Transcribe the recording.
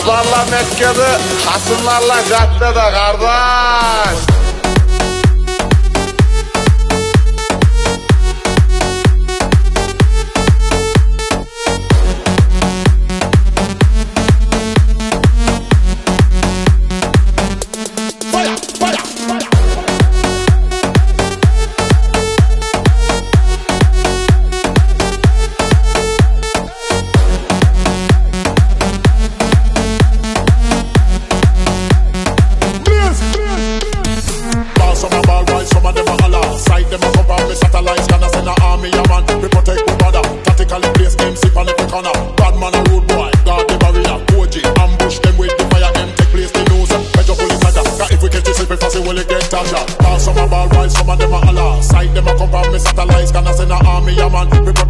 Dostlarla Mekke'de, hasımlarla caddede kardeş. Some a ball boys, some of them a holla. Side them a come from me satellites, can I send a army a man.